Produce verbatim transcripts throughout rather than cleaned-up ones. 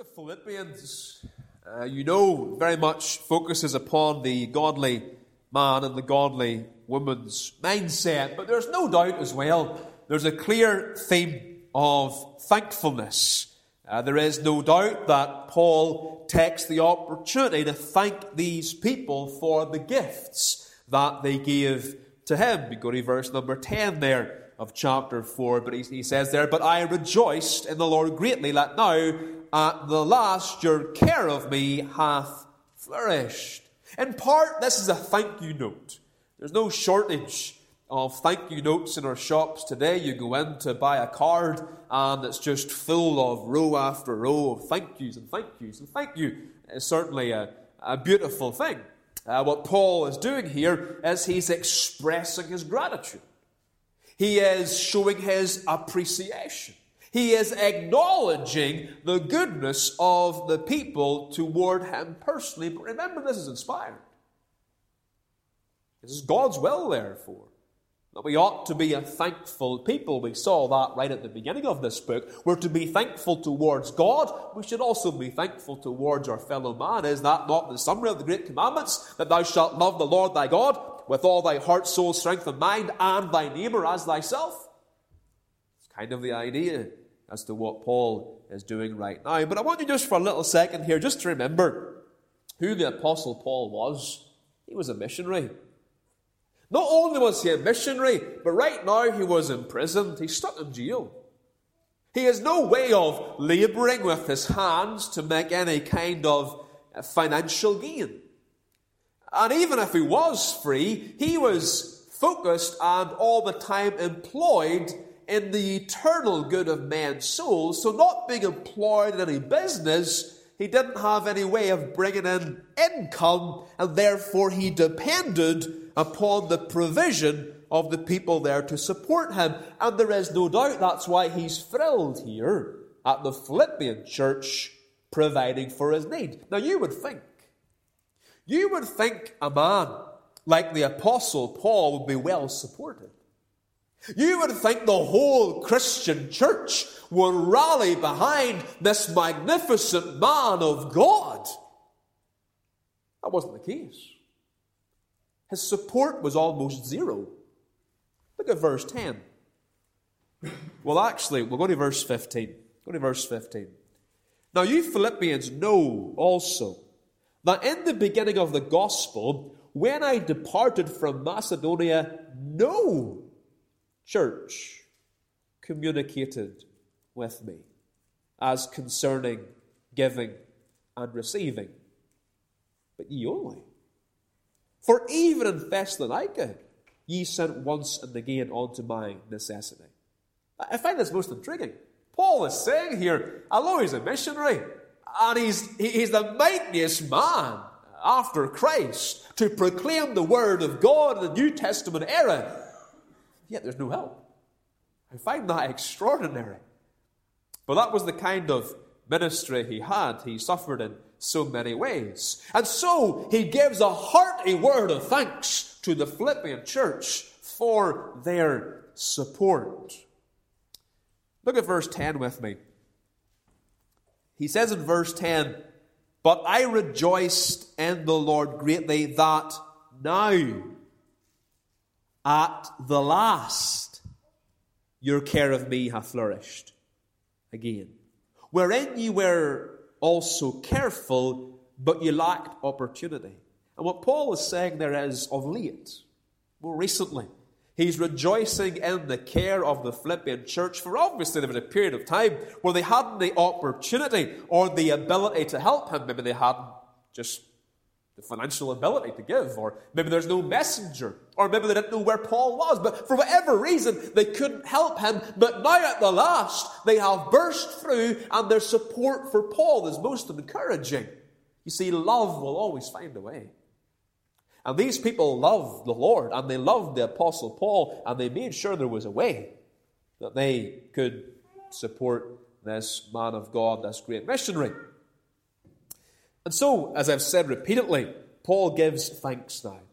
of Philippians, uh, you know, very much focuses upon the godly man and the godly woman's mindset. But there's no doubt as well, there's a clear theme of thankfulness. Uh, there is no doubt that Paul takes the opportunity to thank these people for the gifts that they gave to him. We go to verse number ten there of chapter four, but he, he says there, "But I rejoiced in the Lord greatly, that now at the last your care of me hath flourished." In part, this is a thank you note. There's no shortage of thank you notes in our shops today. You go in to buy a card and it's just full of row after row of thank yous and thank yous. And thank you is certainly a, a beautiful thing. Uh, what Paul is doing here is he's expressing his gratitude. He is showing his appreciation. He is acknowledging the goodness of the people toward him personally. But remember, this is inspired. This is God's will, therefore, that we ought to be a thankful people. We saw that right at the beginning of this book. We're to be thankful towards God. We should also be thankful towards our fellow man. Is that not the summary of the great commandments? That thou shalt love the Lord thy God with all thy heart, soul, strength, and mind, and thy neighbour as thyself. It's kind of the idea as to what Paul is doing right now. But I want you just for a little second here just to remember who the Apostle Paul was. He was a missionary. Not only was he a missionary, but right now he was imprisoned. He's stuck in jail. He has no way of labouring with his hands to make any kind of financial gain. And even if he was free, he was focused and all the time employed in the eternal good of men's souls. So not being employed in any business, he didn't have any way of bringing in income, and therefore he depended upon the provision of the people there to support him. And there is no doubt that's why he's thrilled here at the Philippian church providing for his need. Now you would think, you would think a man like the Apostle Paul would be well supported. You would think the whole Christian church would rally behind this magnificent man of God. That wasn't the case. His support was almost zero. Look at verse ten. Well, actually, we'll go to verse fifteen. Go to verse fifteen. "Now you Philippians know also that in the beginning of the gospel, when I departed from Macedonia, no church communicated with me as concerning giving and receiving, but ye only. For even in Thessalonica, ye sent once and again unto my necessity." I find this most intriguing. Paul is saying here, although he's a missionary, and he's, he's the mightiest man after Christ to proclaim the word of God in the New Testament era, yet there's no help. I find that extraordinary. But that was the kind of ministry he had. He suffered in so many ways. And so he gives a hearty word of thanks to the Philippian church for their support. Look at verse ten with me. He says in verse ten, "But I rejoiced in the Lord greatly that now, at the last, your care of me hath flourished again. Wherein ye were also careful, but ye lacked opportunity." And what Paul is saying there is, of late, more recently, he's rejoicing in the care of the Philippian church, for obviously there was a period of time where they hadn't the opportunity or the ability to help him. Maybe they hadn't just the financial ability to give, or maybe there's no messenger, or maybe they didn't know where Paul was, but for whatever reason they couldn't help him. But now at the last they have burst through, and their support for Paul is most encouraging. You see, love will always find a way. And these people loved the Lord, and they loved the Apostle Paul, and they made sure there was a way that they could support this man of God, this great missionary. And so, as I've said repeatedly, Paul gives thanks now.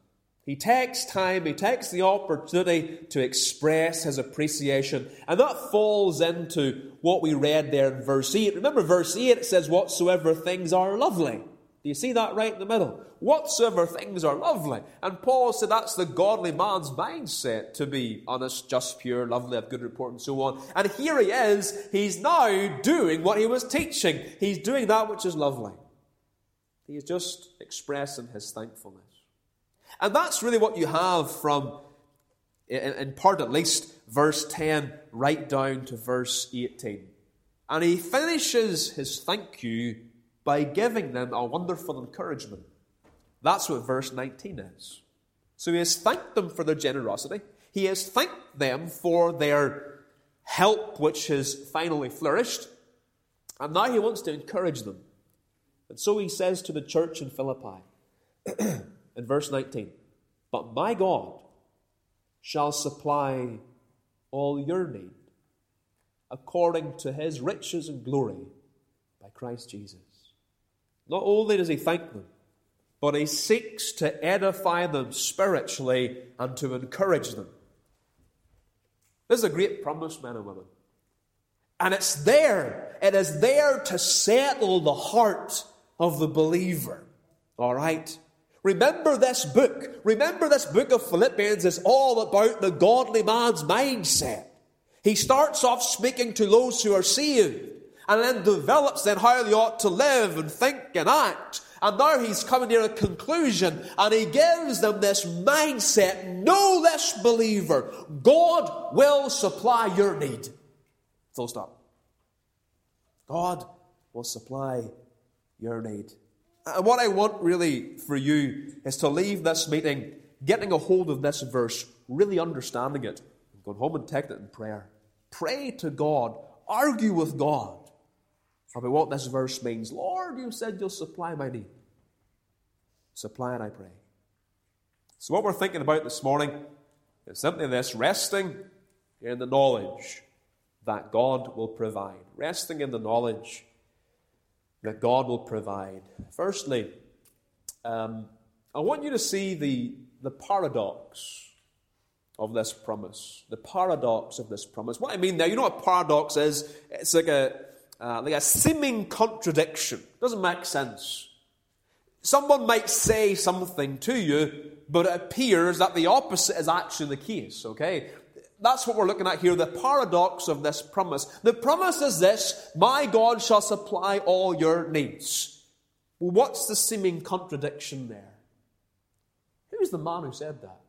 He takes time, he takes the opportunity to express his appreciation. And that falls into what we read there in verse eight. Remember verse eight, it says, whatsoever things are lovely. Do you see that right in the middle? Whatsoever things are lovely. And Paul said that's the godly man's mindset, to be honest, just, pure, lovely, of good report, and so on. And here he is, he's now doing what he was teaching. He's doing that which is lovely. He's just expressing his thankfulness. And that's really what you have from, in, in part at least, verse ten right down to verse eighteen. And he finishes his thank you by giving them a wonderful encouragement. That's what verse nineteen is. So he has thanked them for their generosity. He has thanked them for their help, which has finally flourished. And now he wants to encourage them. And so he says to the church in Philippi, in verse nineteen, but my God shall supply all your need according to his riches and glory by Christ Jesus. Not only does he thank them, but he seeks to edify them spiritually and to encourage them. This is a great promise, men and women. And it's there. It is there to settle the heart of the believer. All right? Remember this book. Remember this book of Philippians is all about the godly man's mindset. He starts off speaking to those who are saved, and then develops then how they ought to live and think and act. And now he's coming near a conclusion, and he gives them this mindset. Know this, believer, God will supply your need. Full stop. God will supply your need. And what I want really for you is to leave this meeting getting a hold of this verse, really understanding it, and going home and taking it in prayer. Pray to God. Argue with God about what this verse means. Lord, you said you'll supply my need. Supply it, I pray. So what we're thinking about this morning is simply this: resting in the knowledge that God will provide. Resting in the knowledge that God will provide. Firstly, um, I want you to see the, the paradox of this promise. The paradox of this promise. What I mean there, you know what a paradox is? It's like a, uh, like a seeming contradiction. It doesn't make sense. Someone might say something to you, but it appears that the opposite is actually the case, okay? That's what we're looking at here, the paradox of this promise. The promise is this: my God shall supply all your needs. Well, what's the seeming contradiction there? Who's the man who said that?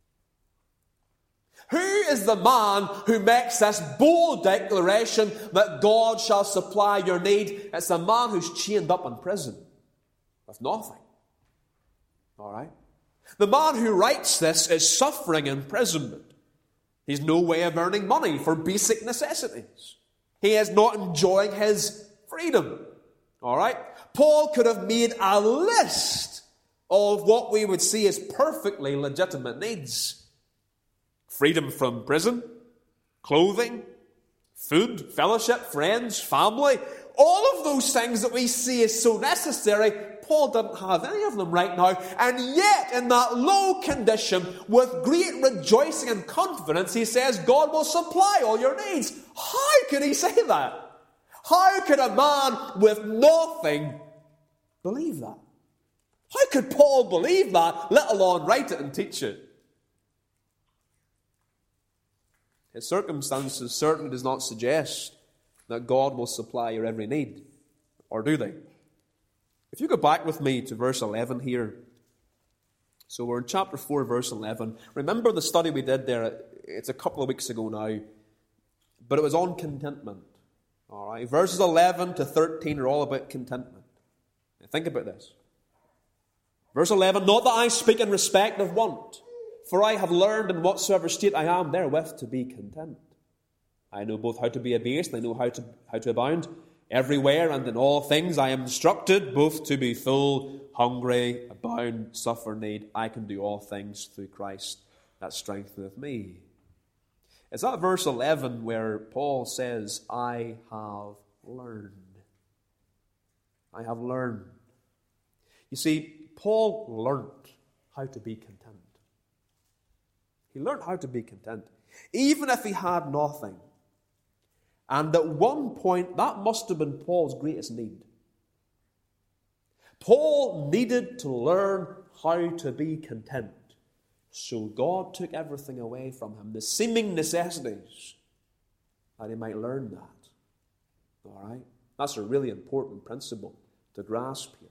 Who is the man who makes this bold declaration that God shall supply your need? It's the man who's chained up in prison with nothing. All right? The man who writes this is suffering imprisonment. He's no way of earning money for basic necessities. He is not enjoying his freedom. All right? Paul could have made a list of what we would see as perfectly legitimate needs. Freedom from prison, clothing, food, fellowship, friends, family. All of those things that we see as so necessary, Paul doesn't have any of them right now. And yet, in that low condition, with great rejoicing and confidence, he says, God will supply all your needs. How could he say that? How could a man with nothing believe that? How could Paul believe that, let alone write it and teach it? His circumstances certainly does not suggest that God will supply your every need. Or do they? If you go back with me to verse eleven here. So we're in chapter four, verse eleven. Remember the study we did there? It's a couple of weeks ago now. But it was on contentment. All right. Verses eleven to thirteen are all about contentment. Now think about this. Verse eleven, not that I speak in respect of want, for I have learned in whatsoever state I am therewith to be content. I know both how to be abased, and I know how to how to abound. Everywhere and in all things I am instructed, both to be full, hungry, abound, suffer need. I can do all things through Christ that strengtheneth me. It's that verse eleven where Paul says, I have learned. I have learned. You see, Paul learned how to be content. He learned how to be content, even if he had nothing. And at one point, that must have been Paul's greatest need. Paul needed to learn how to be content. So God took everything away from him, the seeming necessities, that he might learn that. All right? That's a really important principle to grasp here.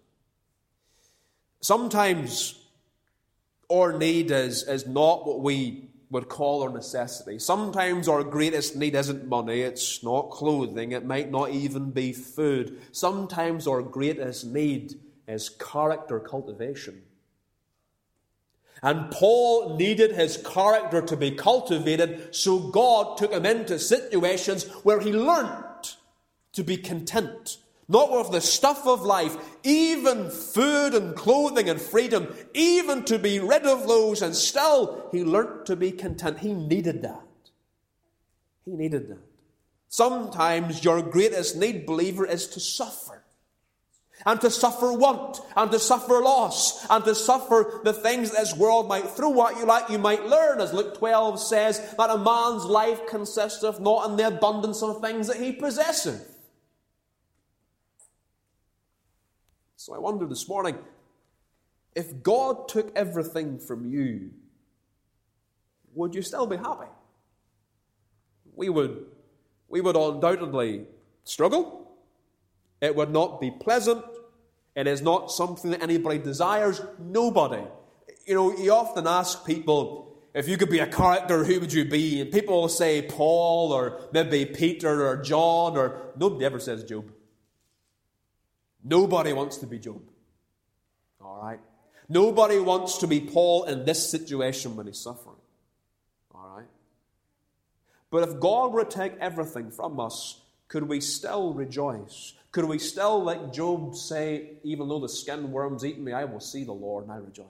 Sometimes our need is, is not what we would call our necessity. Sometimes our greatest need isn't money, it's not clothing, it might not even be food. Sometimes our greatest need is character cultivation. And Paul needed his character to be cultivated, so God took him into situations where he learned to be content. Not with the stuff of life, even food and clothing and freedom, even to be rid of those, and still he learned to be content. He needed that. He needed that. Sometimes your greatest need, believer, is to suffer. And to suffer want, and to suffer loss, and to suffer the things this world might throw at you, like you might learn, as Luke twelve says, that a man's life consisteth not in the abundance of things that he possesseth. So I wonder this morning, if God took everything from you, would you still be happy? We would, we would undoubtedly struggle. It would not be pleasant. It is not something that anybody desires. Nobody. You know, you often ask people, if you could be a character, who would you be? And people will say Paul, or maybe Peter, or John, or nobody ever says Job. Nobody wants to be Job. All right? Nobody wants to be Paul in this situation when he's suffering. All right? But if God were to take everything from us, could we still rejoice? Could we still, like Job, say, even though the skin worms eat me, I will see the Lord and I rejoice?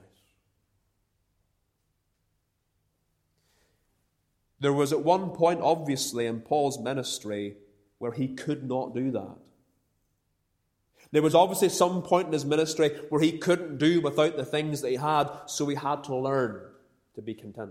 There was at one point, obviously, in Paul's ministry where he could not do that. There was obviously some point in his ministry where he couldn't do without the things that he had, so he had to learn to be content.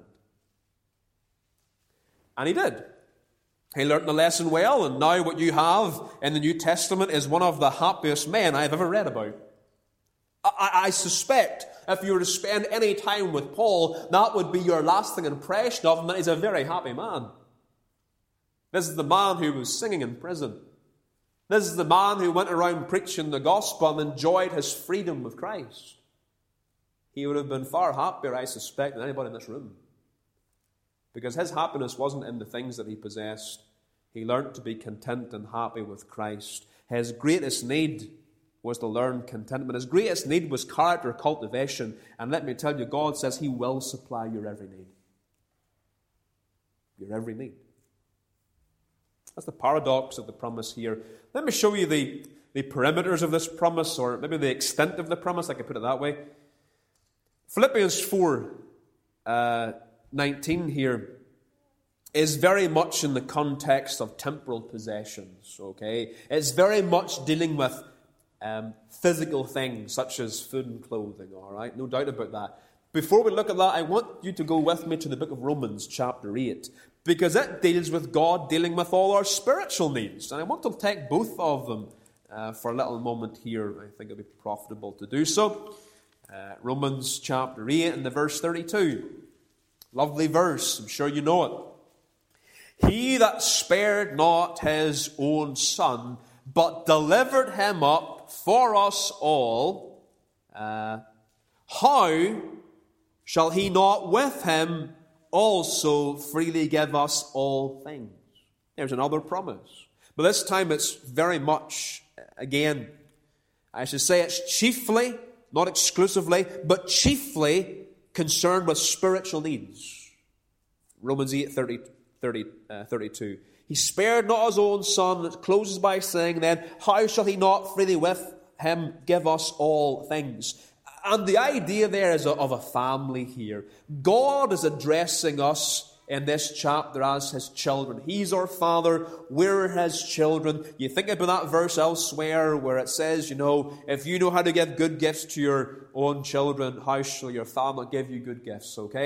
And he did. He learned the lesson well, and now what you have in the New Testament is one of the happiest men I've ever read about. I, I suspect if you were to spend any time with Paul, that would be your lasting impression of him, that he's a very happy man. This is the man who was singing in prison. This is the man who went around preaching the gospel and enjoyed his freedom with Christ. He would have been far happier, I suspect, than anybody in this room. Because his happiness wasn't in the things that he possessed. He learned to be content and happy with Christ. His greatest need was to learn contentment. His greatest need was character cultivation. And let me tell you, God says he will supply your every need. Your every need. That's the paradox of the promise here. Let me show you the, the perimeters of this promise, or maybe the extent of the promise, I could put it that way. Philippians four, uh, nineteen here is very much in the context of temporal possessions, okay? It's very much dealing with um, physical things, such as food and clothing, all right? No doubt about that. Before we look at that, I want you to go with me to the book of Romans, chapter eight, because it deals with God dealing with all our spiritual needs. And I want to take both of them uh, for a little moment here. I think it'll be profitable to do so. Uh, Romans chapter eight and the verse thirty-two. Lovely verse, I'm sure you know it. He that spared not his own son, but delivered him up for us all, uh, how shall he not with him also freely give us all things? There's another promise. But this time it's very much, again, I should say it's chiefly, not exclusively, but chiefly concerned with spiritual needs. Romans eight, thirty, thirty, uh, thirty-two. He spared not his own son. It closes by saying then, how shall he not freely with him give us all things? And the idea there is of a family here. God is addressing us in this chapter as his children. He's our Father, we're his children. You think about that verse elsewhere where it says, you know, if you know how to give good gifts to your own children, how shall your Father give you good gifts, okay?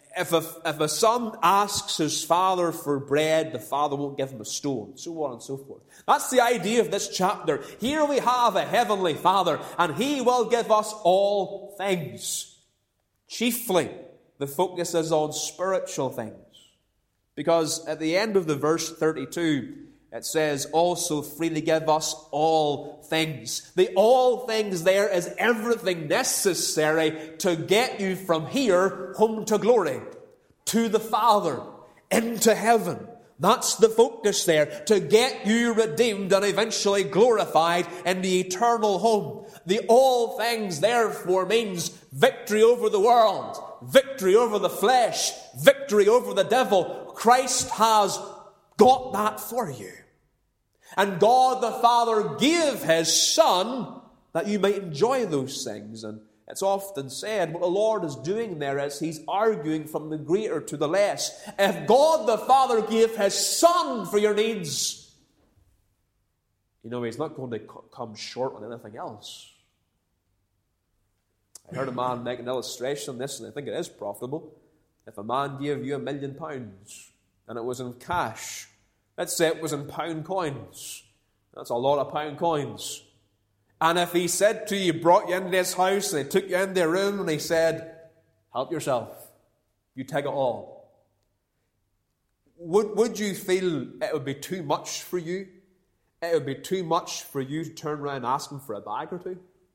if a, if a son asks his father for bread, the father won't give him a stone, so on and so forth. That's the idea of this chapter. Here we have a heavenly Father, and He will give us all things. Chiefly, the focus is on spiritual things. Because at the end of the verse thirty-two, it says, also freely give us all things. The all things there is everything necessary to get you from here home to glory, to the Father, into heaven. That's the focus there, to get you redeemed and eventually glorified in the eternal home. The all things, therefore, means victory over the world, victory over the flesh, victory over the devil. Christ has got that for you. And God the Father gave His Son that you might enjoy those things. And it's often said what the Lord is doing there is He's arguing from the greater to the less. If God the Father gave His Son for your needs, you know, He's not going to come short on anything else. I heard a man make an illustration on this, and I think it is profitable. If a man gave you a million pounds, and it was in cash, let's say it was in pound coins. That's a lot of pound coins. And if he said to you, brought you into his house, and he took you in their room, and he said, help yourself. You take it all. Would, would you feel it would be too much for you? It would be too much for you to turn around and ask him for a bag or two?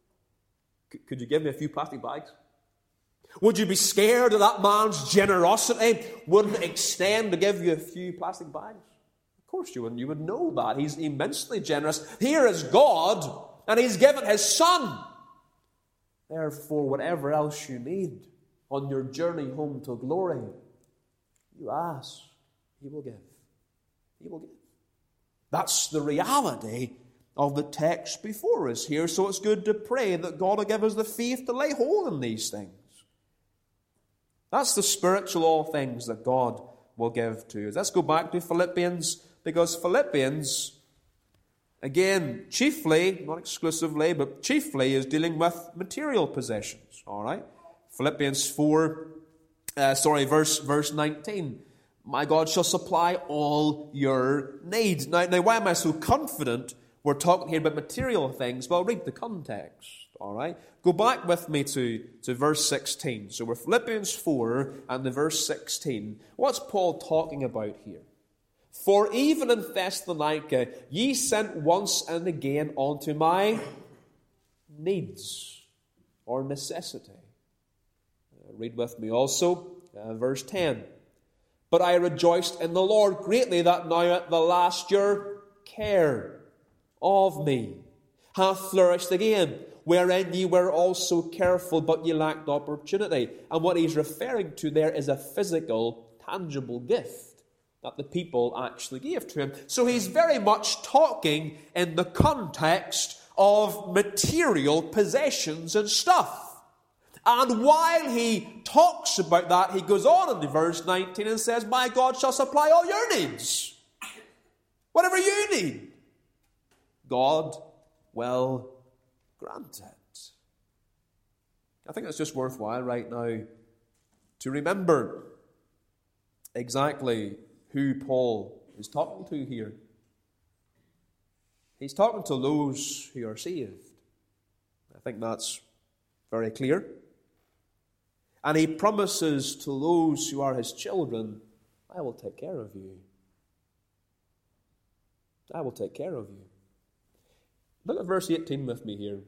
C- could you give me a few plastic bags? Would you be scared of that man's generosity? Wouldn't extend to give you a few plastic bags? Of course you wouldn't. You would know that. He's immensely generous. Here is God, and He's given His Son. Therefore, whatever else you need on your journey home to glory, you ask, He will give. He will give. That's the reality of the text before us here. So it's good to pray that God will give us the faith to lay hold on these things. That's the spiritual all things that God will give to us. Let's go back to Philippians, because Philippians, again, chiefly, not exclusively, but chiefly is dealing with material possessions. All right? Philippians four, uh, sorry, verse verse nineteen. My God shall supply all your needs. Now, now, why am I so confident we're talking here about material things? Well, read the context. All right? Go back with me to, to verse sixteen. So we're Philippians four and the verse sixteen. What's Paul talking about here? For even in Thessalonica ye sent once and again unto my needs or necessity. Uh, read with me also uh, verse ten. But I rejoiced in the Lord greatly that now at the last your care of me hath flourished again, wherein ye were also careful, but ye lacked opportunity. And what he's referring to there is a physical, tangible gift that the people actually gave to him. So he's very much talking in the context of material possessions and stuff. And while he talks about that, he goes on in verse nineteen and says, my God shall supply all your needs. Whatever you need, God will grant it. I think it's just worthwhile right now to remember exactly who Paul is talking to here. He's talking to those who are saved. I think that's very clear. And he promises to those who are his children, I will take care of you. I will take care of you. Look at verse eighteen with me here.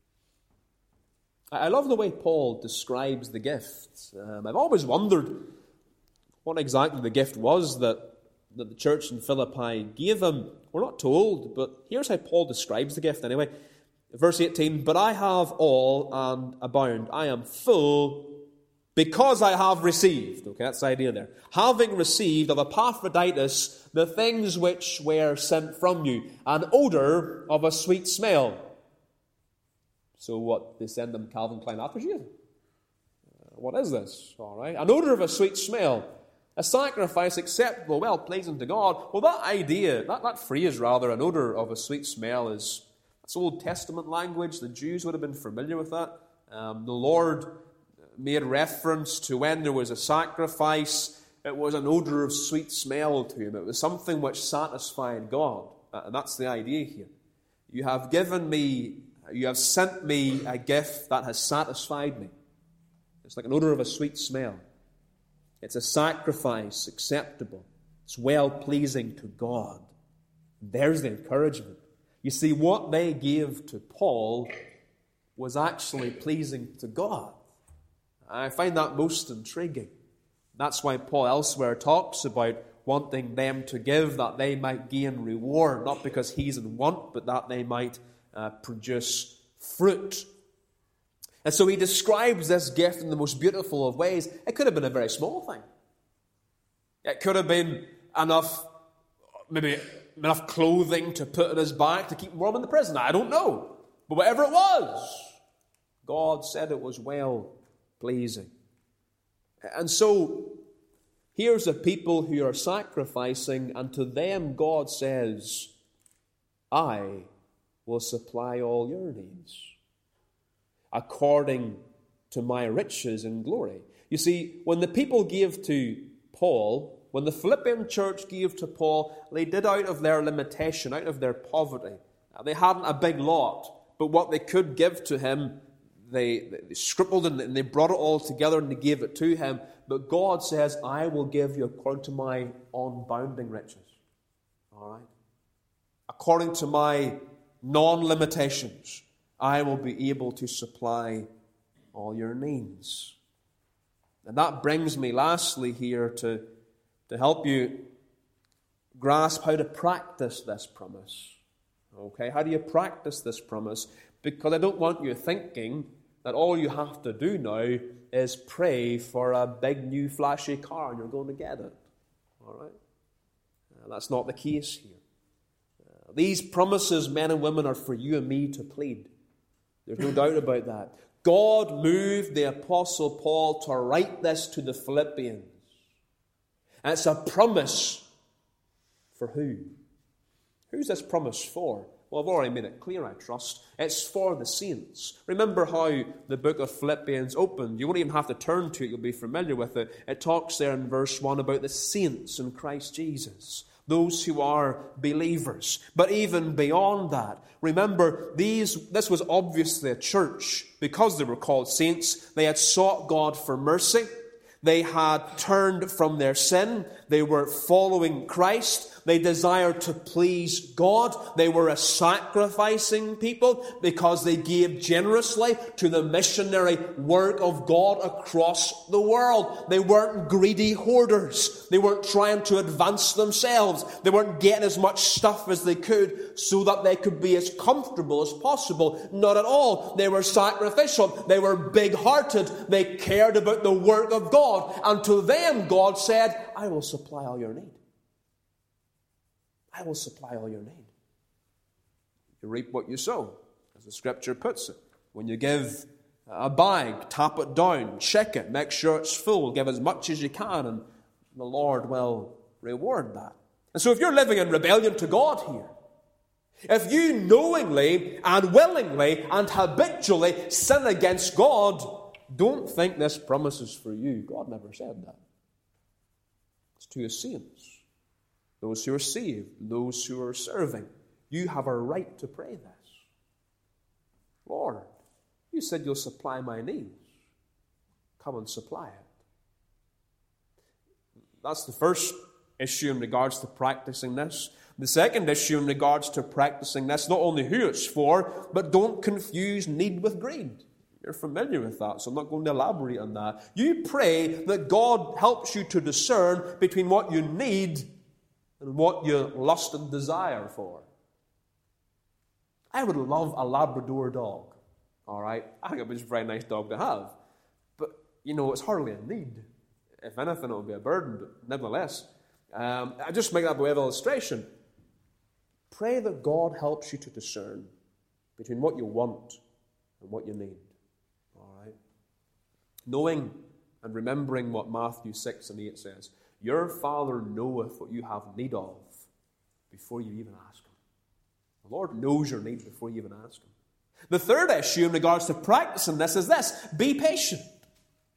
I love the way Paul describes the gift. Um, I've always wondered what exactly the gift was that, that the church in Philippi gave him. We're not told, but here's how Paul describes the gift anyway. Verse eighteen, but I have all and abound. I am full because I have received. Okay, that's the idea there. Having received of Epaphroditus the things which were sent from you, an odour of a sweet smell. So what, they send them Calvin Klein aftershave? Uh, what is this? All right, an odour of a sweet smell. A sacrifice acceptable, well, pleasing to God. Well, that idea, that, that phrase rather, an odour of a sweet smell, is that's Old Testament language. The Jews would have been familiar with that. Um, the Lord made reference to when there was a sacrifice, it was an odor of sweet smell to him. It was something which satisfied God. And that's the idea here. You have given me, you have sent me a gift that has satisfied me. It's like an odor of a sweet smell. It's a sacrifice acceptable. It's well-pleasing to God. There's the encouragement. You see, what they gave to Paul was actually pleasing to God. I find that most intriguing. That's why Paul elsewhere talks about wanting them to give that they might gain reward, not because he's in want, but that they might uh, produce fruit. And so he describes this gift in the most beautiful of ways. It could have been a very small thing. It could have been enough, maybe enough clothing to put on his back to keep him warm in the prison. I don't know. But whatever it was, God said it was well pleasing. And so, here's a people who are sacrificing, and to them God says, I will supply all your needs according to my riches and glory. You see, when the people gave to Paul, when the Philippian church gave to Paul, they did out of their limitation, out of their poverty. They hadn't a big lot, but what they could give to him, They, they scribbled and they brought it all together and they gave it to him. But God says, I will give you according to my unbounding riches. All right? According to my non-limitations, I will be able to supply all your needs. And that brings me lastly here to, to help you grasp how to practice this promise. Okay? How do you practice this promise? Because I don't want you thinking that all you have to do now is pray for a big new flashy car and you're going to get it. All right? Uh, that's not the case here. Uh, these promises, men and women, are for you and me to plead. There's no doubt about that. God moved the Apostle Paul to write this to the Philippians. And it's a promise for who? Who's this promise for? Well, I've already made it clear, I trust. It's for the saints. Remember how the book of Philippians opened. You won't even have to turn to it. You'll be familiar with it. It talks there in verse one about the saints in Christ Jesus. Those who are believers. But even beyond that, remember, these this was obviously a church. Because they were called saints, they had sought God for mercy. They had turned from their sin. They were following Christ. They desired to please God. They were a sacrificing people because they gave generously to the missionary work of God across the world. They weren't greedy hoarders. They weren't trying to advance themselves. They weren't getting as much stuff as they could so that they could be as comfortable as possible. Not at all. They were sacrificial. They were big-hearted. They cared about the work of God. And to them, God said, I will supply all your need. I will supply all your need. You reap what you sow, as the Scripture puts it. When you give a bag, tap it down, check it, make sure it's full, give as much as you can, and the Lord will reward that. And so if you're living in rebellion to God here, if you knowingly and willingly and habitually sin against God, don't think this promise is for you. God never said that. It's to His saints. Those who are saved, those who are serving. You have a right to pray this. Lord, you said you'll supply my needs. Come and supply it. That's the first issue in regards to practicing this. The second issue in regards to practicing this, not only who it's for, but don't confuse need with greed. You're familiar with that, so I'm not going to elaborate on that. You pray that God helps you to discern between what you need and what you lust and desire for. I would love a Labrador dog. All right? I think it would be a very nice dog to have. But, you know, it's hardly a need. If anything, it would be a burden, but nevertheless. Um, I just make that by way of illustration. Pray that God helps you to discern between what you want and what you need. All right? Knowing and remembering what Matthew six and eight says. Your Father knoweth what you have need of before you even ask Him. The Lord knows your need before you even ask Him. The third issue in regards to practicing this is this. Be patient.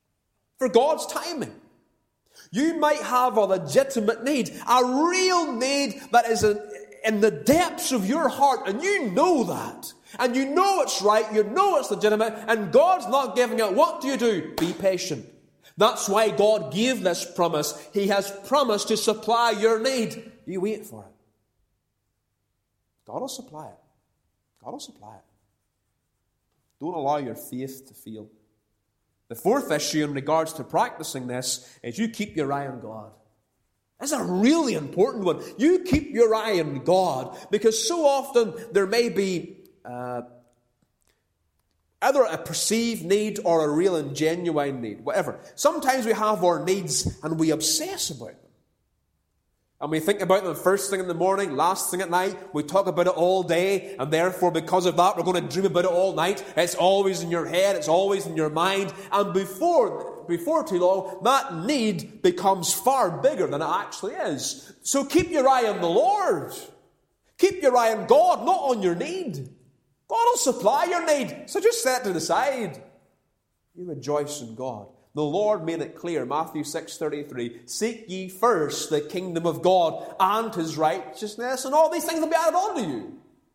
for God's timing. You might have a legitimate need, a real need that is in the depths of your heart, and you know that. And you know it's right, you know it's legitimate, and God's not giving it. What do you do? Be patient. That's why God gave this promise. He has promised to supply your need. You wait for it. God will supply it. God will supply it. Don't allow your faith to fail. The fourth issue in regards to practicing this is you keep your eye on God. That's a really important one. You keep your eye on God, because so often there may be uh, either a perceived need or a real and genuine need, whatever. Sometimes we have our needs and we obsess about them. And we think about them first thing in the morning, last thing at night. We talk about it all day, and therefore because of that we're going to dream about it all night. It's always in your head, it's always in your mind. And before, before too long, that need becomes far bigger than it actually is. So keep your eye on the Lord. Keep your eye on God, not on your need. God will supply your need. So just set it to the side. You rejoice in God. The Lord made it clear, Matthew six thirty-three, seek ye first the kingdom of God and His righteousness, and all these things will be added on to you.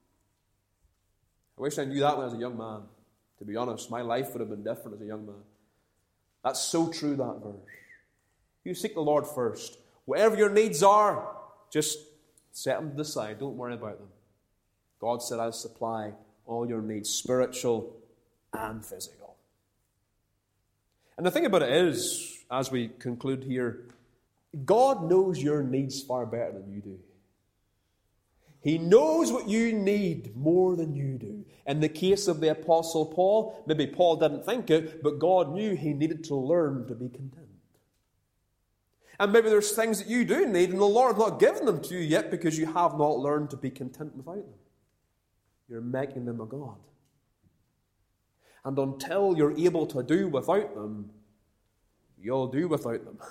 I wish I knew that when I was a young man. To be honest, my life would have been different as a young man. That's so true, that verse. You seek the Lord first. Whatever your needs are, just set them to the side. Don't worry about them. God said, I'll supply all your needs, spiritual and physical. And the thing about it is, as we conclude here, God knows your needs far better than you do. He knows what you need more than you do. In the case of the Apostle Paul, maybe Paul didn't think it, but God knew he needed to learn to be content. And maybe there's things that you do need, and the Lord's not given them to you yet because you have not learned to be content without them. You're making them a God. And until you're able to do without them, you'll do without them.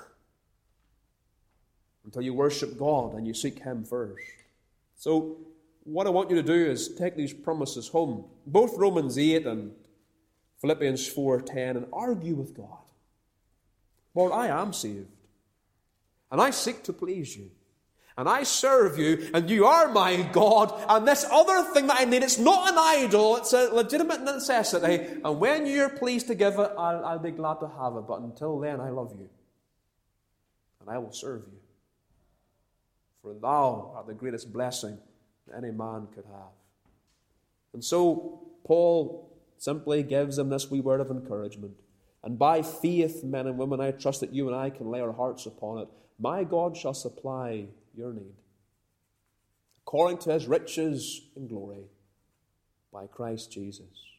Until you worship God and you seek Him first. So, what I want you to do is take these promises home, both Romans eight and Philippians four ten, and argue with God. Lord, I am saved. And I seek to please you. And I serve you, and you are my God, and this other thing that I need, it's not an idol, it's a legitimate necessity, and when you're pleased to give it, I'll, I'll be glad to have it, but until then, I love you, and I will serve you. For thou art the greatest blessing that any man could have. And so, Paul simply gives them this wee word of encouragement, and by faith, men and women, I trust that you and I can lay our hearts upon it. My God shall supply your need, according to His riches in glory, by Christ Jesus.